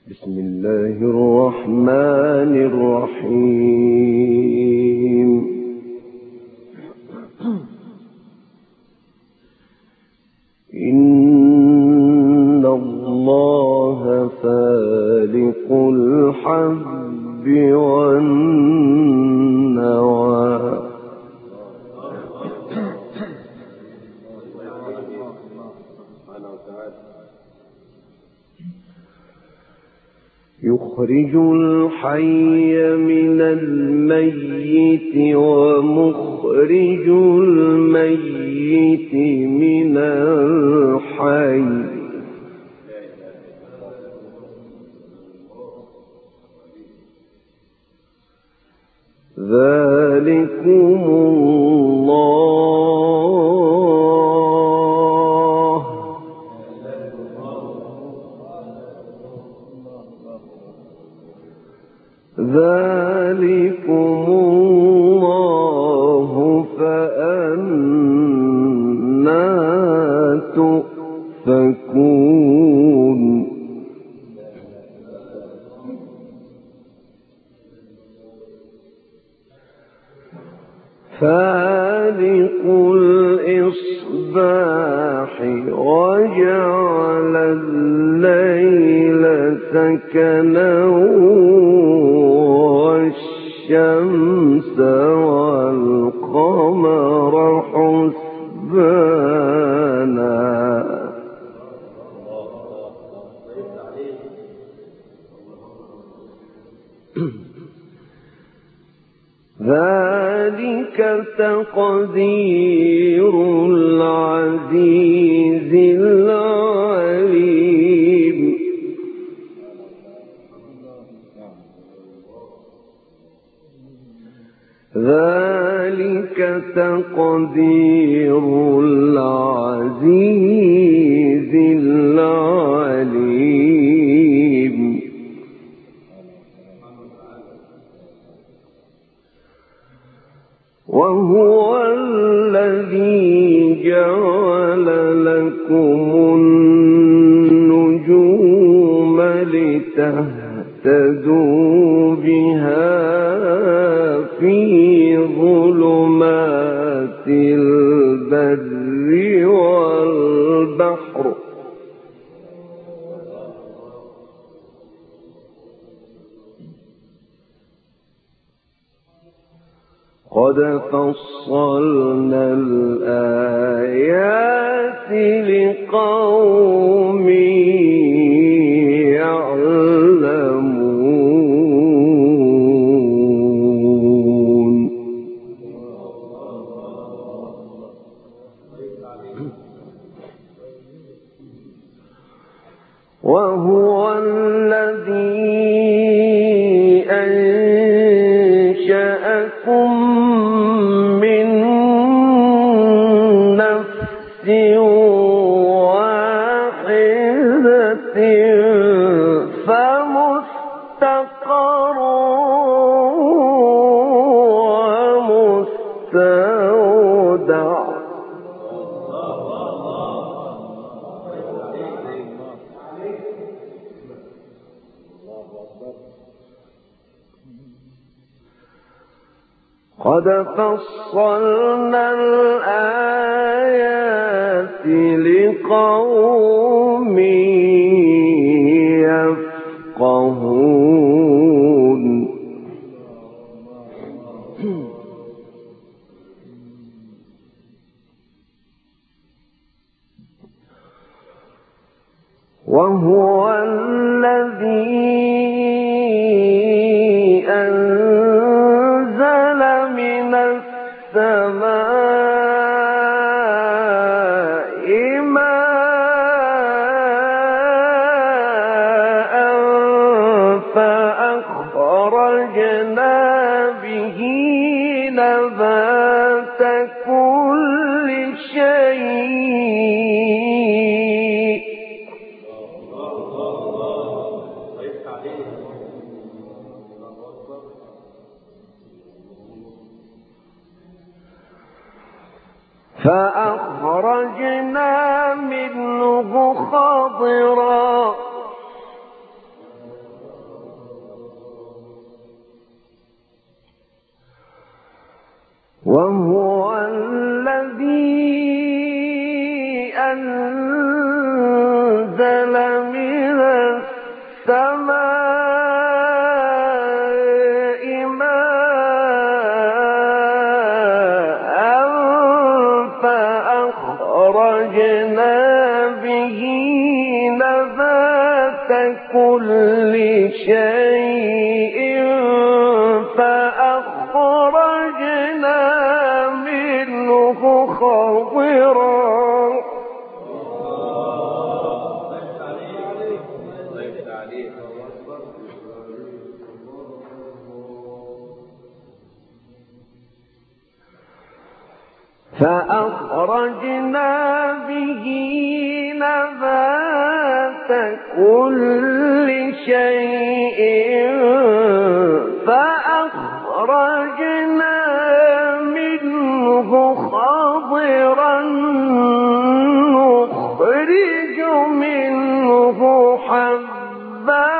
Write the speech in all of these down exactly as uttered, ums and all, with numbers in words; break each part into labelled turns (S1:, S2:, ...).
S1: بسم الله الرحمن الرحيم. إن الله فالق الحب والنوى يخرج الحي من الميت ومخرج الميت من الحي ذلكم الله ذلكم الله فأنى تؤفكون. فالق الإصباح وجعل الليل سكنا والشمس والقمر حسبانا ذلك تقدير العزيز العليم. ذلك تقدير العزيز العليم. وهو الذي جعل لكم النجوم لتهتدوا بها في ظلمات البر والبحر قد فصلنا الآيات لقوم يعلمون. وهو الذي أنشأكم من نفس واحدة فمستقر ومستودع قد فصلنا الآيات لقوم يفقهون. وهو الذي أنزل من السماء ماء فأخرجنا به نبات كل شيء فأخرجنا منه خضرا وهو الذي أنزل من السماء ماء فأخرجنا به نبات كل شيء فأخرجنا منه خضرا فأخرجنا به نبات كل شيء فأخرجنا منه خضرا نخرج منه حبا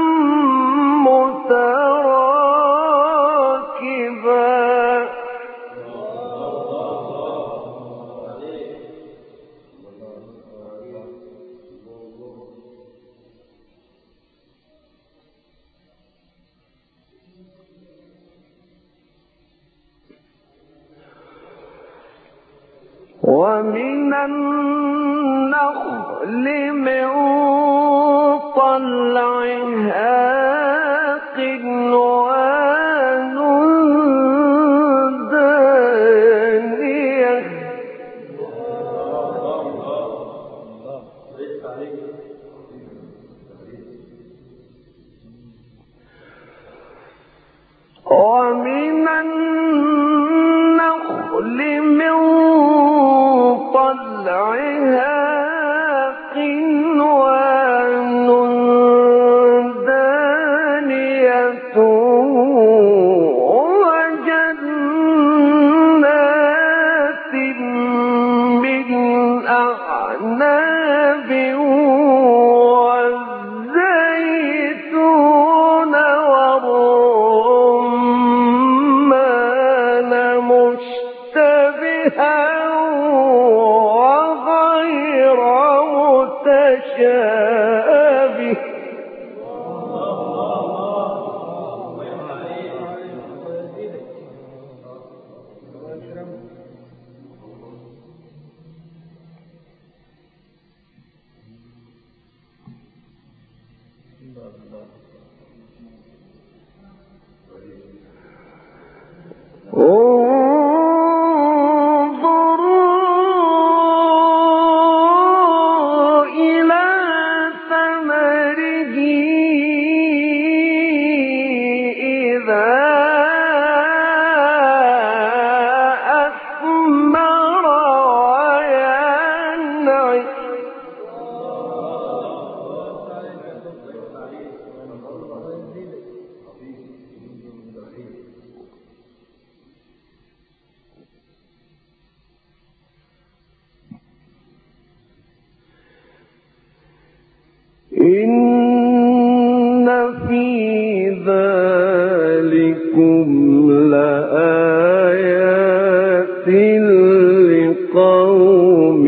S1: متراكبا ومن النخل من طلعها قنوان دانية ومن النخل من طلعها قنوان دانية وجنات من أعناب والزيتون والرمان مشتبها وغير متشابه انظروا إلى ثمره إذا أثمر وينعم إن في ذلكم لآيات لقوم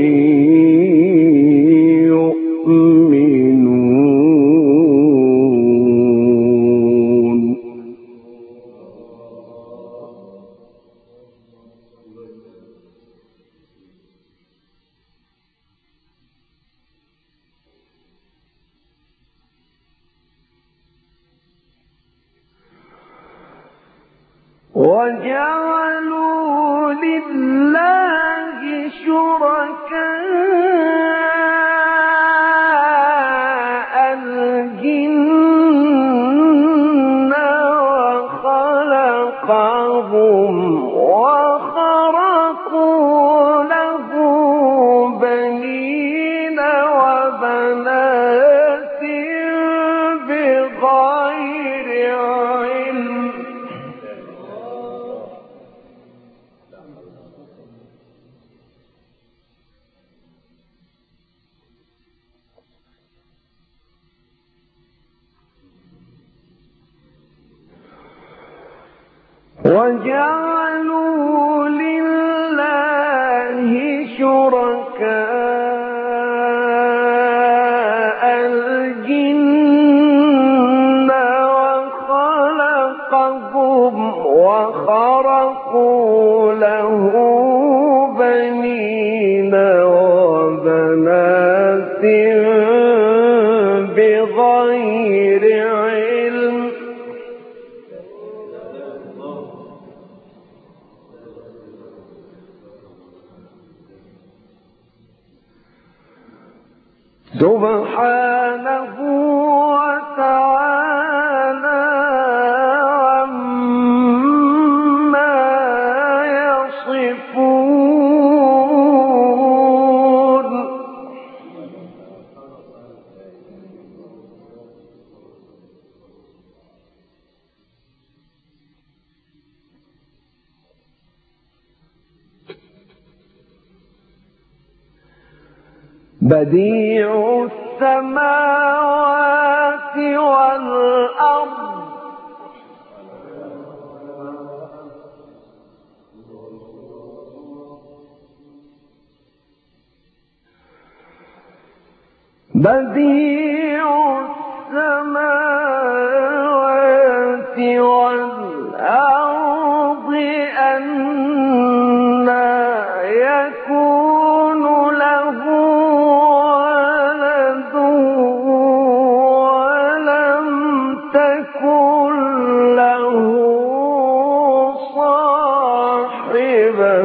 S1: يؤمنون وجعلوا لله شركاء الجن وخلقهم وخرقوا له بنين وبنات بغير علم وجعلوا غير علم سبحانه وتعالى عما يصفون. بديع السماوات والأرض بديع السماوات والأرض أنى يكون له ولد ولم تكن له صاحبة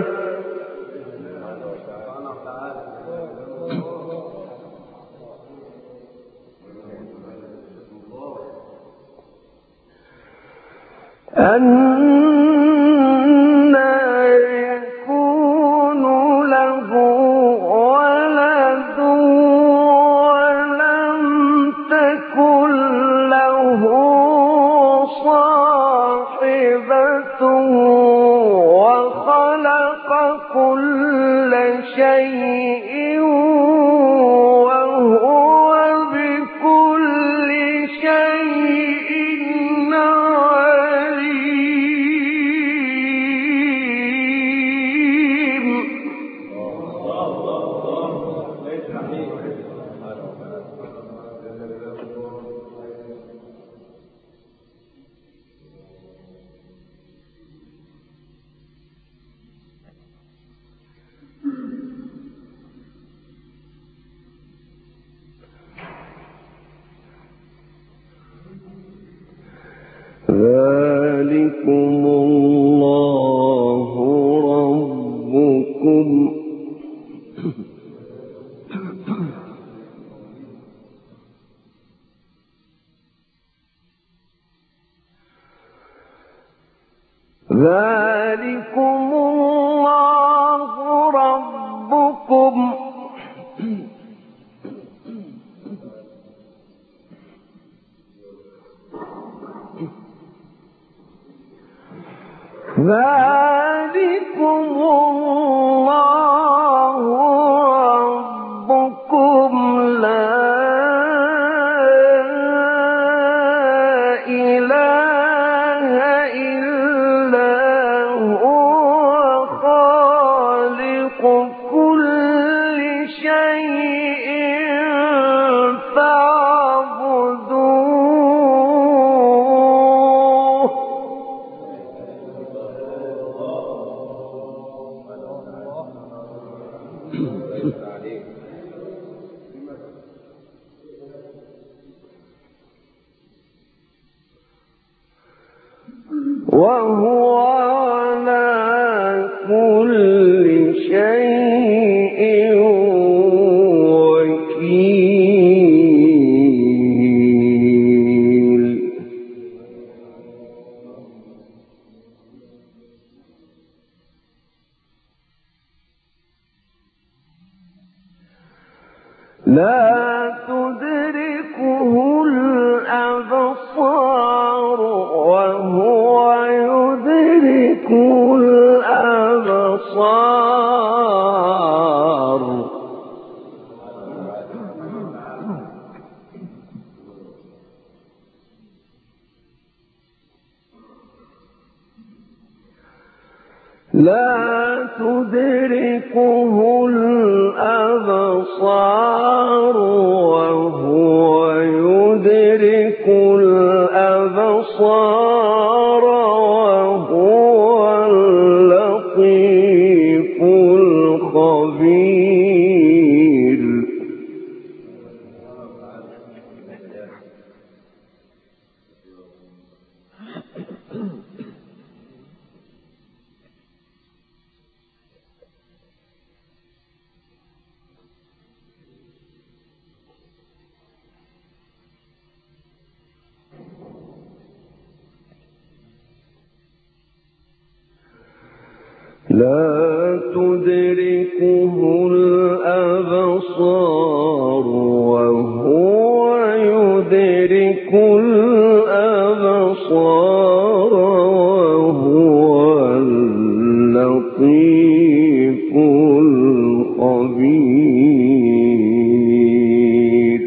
S1: أنى يكون له ولد ولم تكن له صاحبة وخلق كل شيء وهو بكل شيء عليم. ذلكم الله ربكم ذلكم الله ربكم ذلكم الله ربكم لا إله إلا هو خالق كل شيء فاعبدوه. وهو على كل شيء وكيل. لا تدركه الأبصار وهو يدرك الأبصار. لا تدركه الأبصار وهو يدرك الأبصار وهو اللطيف الخبير. لا تدركه الأبصار وهو يدرك الأبصار وهو اللطيف الخبير.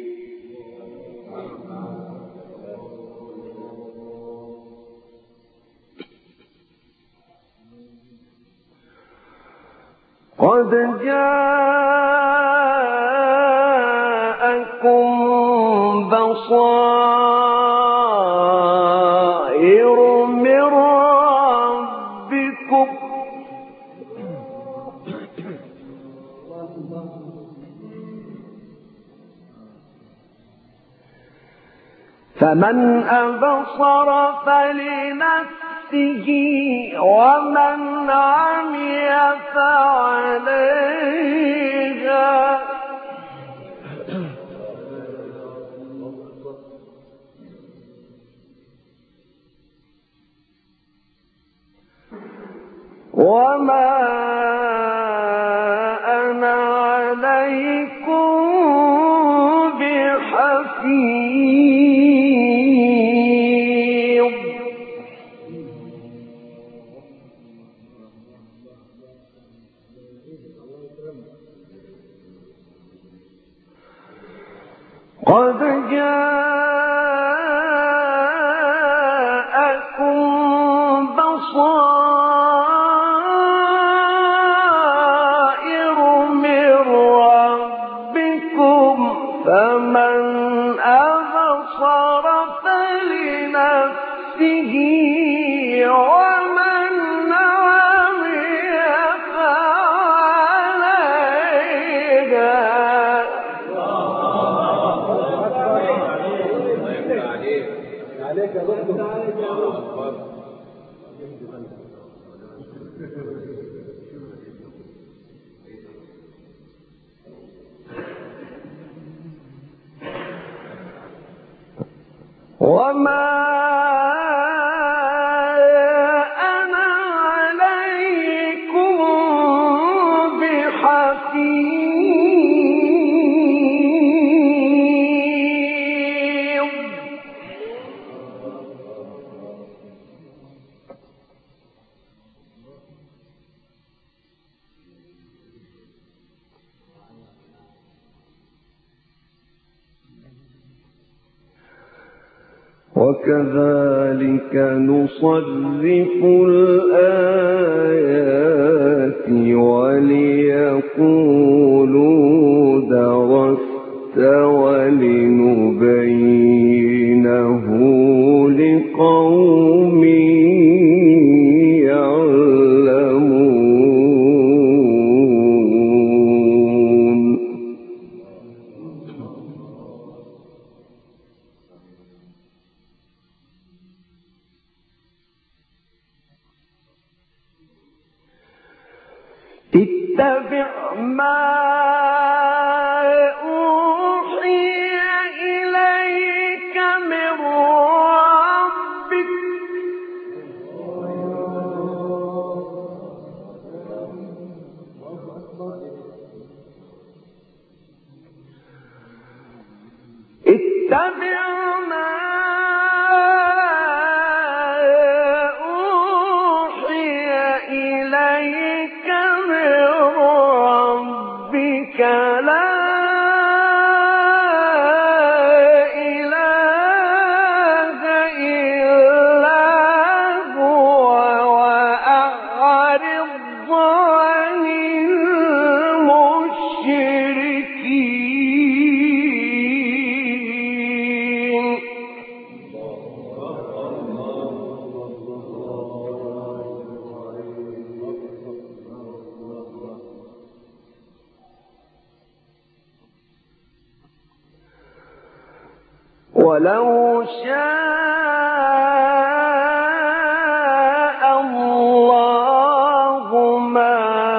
S1: قد جاءكم بصائر من ربكم فمن أبصر فلنفسه ومن عمي فعليها وما أنا عليكم بحفيظ. قد جاءكم بصائر من ربكم فمن أبصر فلنفسه ومن عمي فعليها. وما أنا عليكم بحفيظ. وكذلك نصرف الآيات وليقولوا درست ولنبينه لقوم يعلمون. اتبع ما أوحي إليك من ربك اتبع ما أوحي إليك من ربك لا إله إلا هو وأعرض عن المشركين. ولو شاء الله ما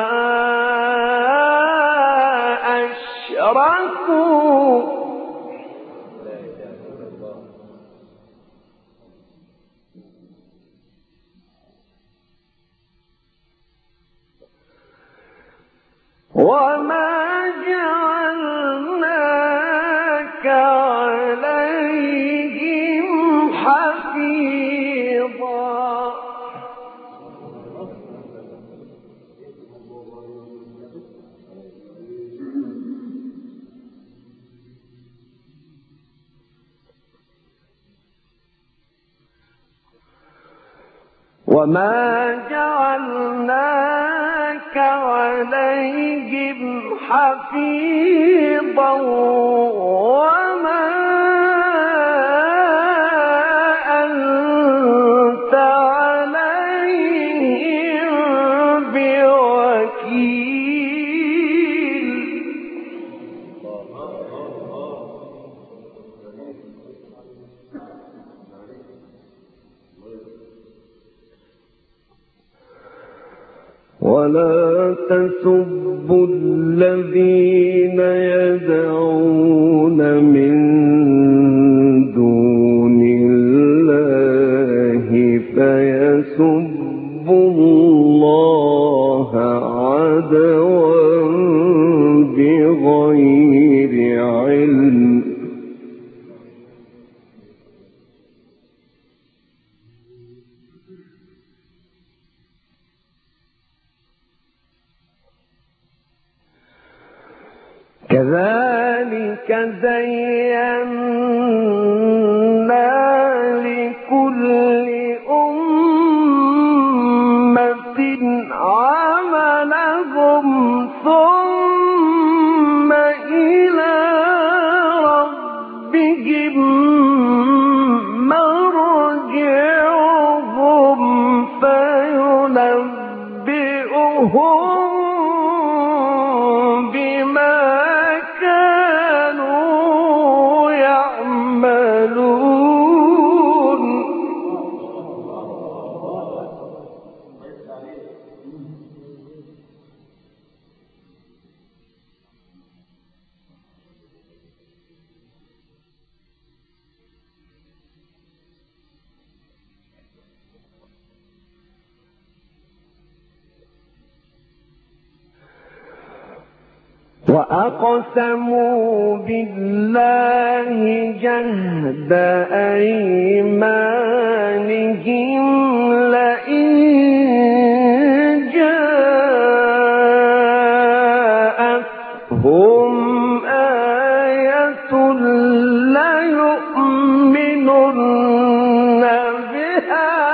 S1: أشركوا حفيظا وما جعلناك عليهم حفيظا وما أنت عليهم بوكيل ولا تسبوا الذين يدعون من دون الله فيسبوا الله عدوا بغير علم كذلك زينا لكل أمة عملهم ثم إلى ربهم مرجعهم فينبئهم وأقسموا بالله جهد أيمانهم لئن جاءتهم آية ليؤمنن بها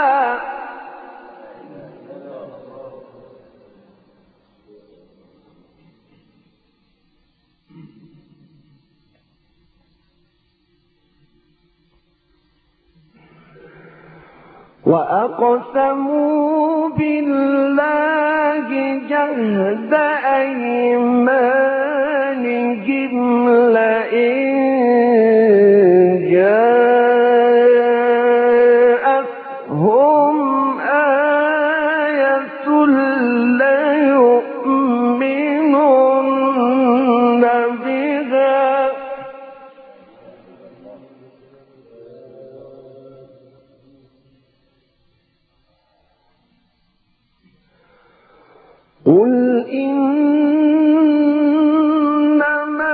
S1: وأقسموا بالله جهد أيمانهم لئن جاءتهم آية ليؤمنن بها قل إنما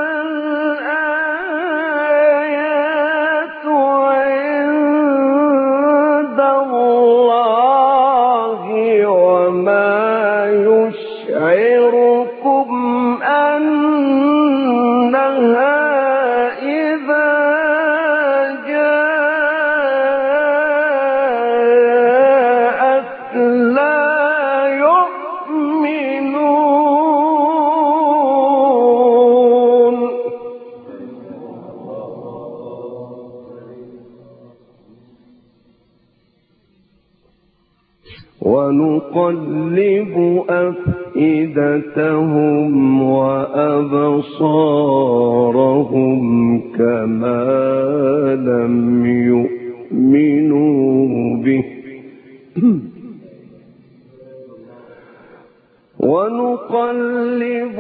S1: الآيات عند الله وما يشعركم أنها إذا جاءت لا ونقلب أفئدتهم وأبصارهم كما لم يؤمنوا به ونقلب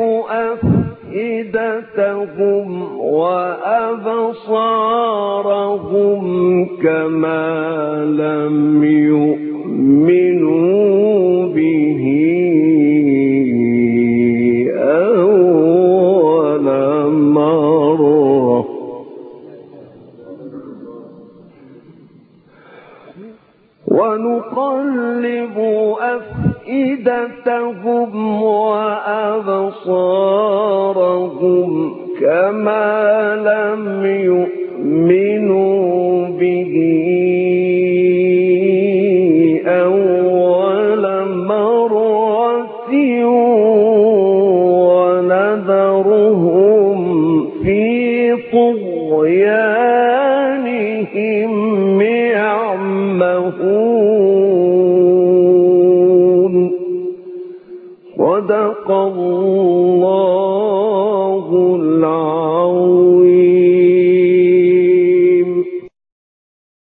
S1: أفئدتهم وأبصارهم كما لم يؤمنوا به أول مرة ونقلب أفئدتهم وأبصارهم كما لم يؤمنوا به أول مرة ونذرهم في طغيانهم يعمهون. صدق الله